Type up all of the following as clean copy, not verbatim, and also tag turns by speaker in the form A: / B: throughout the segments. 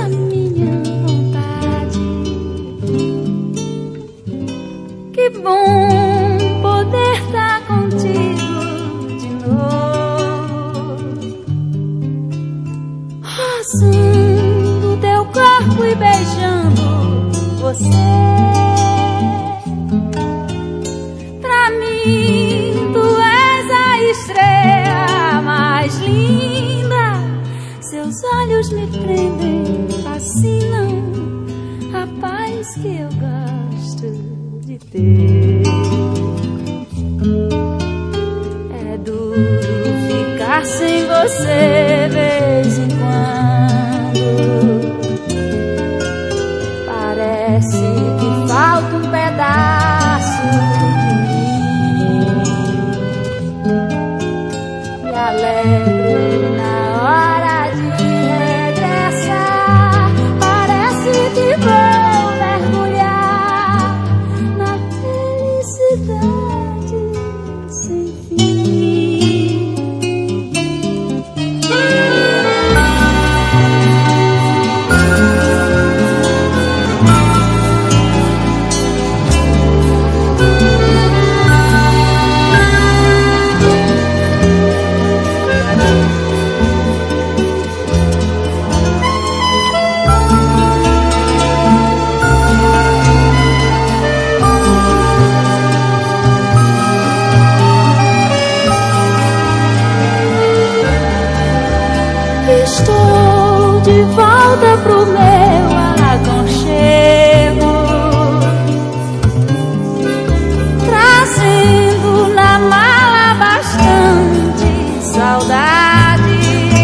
A: essa minha vontade. Que bom poder estar contigo de novo, roçando teu corpo e beijando você. Pra mim tu és a estrela mais linda, seus olhos me prendem, fascinam, a paz que eu gosto de ter. É duro ficar sem você vez em quando, parece que falta um pedaço de mim. Me alegro na hora de regressar, parece que vou mergulhar na felicidade sem fim. Estou de volta pro meu aconchego, trazendo na mala bastante saudade,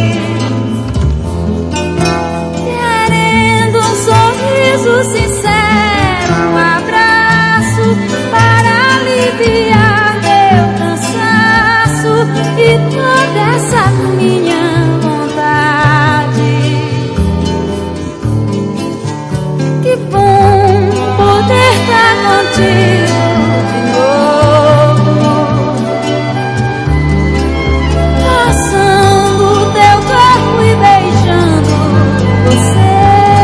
A: querendo um sorriso sincero, um abraço para aliviar meu cansaço e toda essa minha de novo, passando teu corpo e beijando você.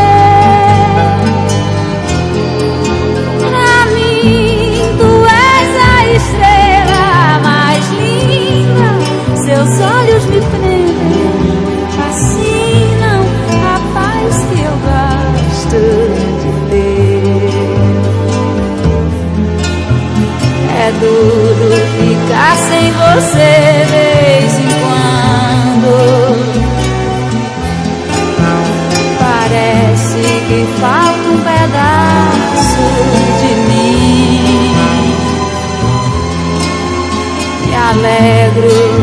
A: Pra mim tu és a estrela mais linda, seus olhos me prendem, fascinam, a paz que eu gosto de ter. É duro ficar sem você vez em quando, parece que falta um pedaço de mim. Me alegro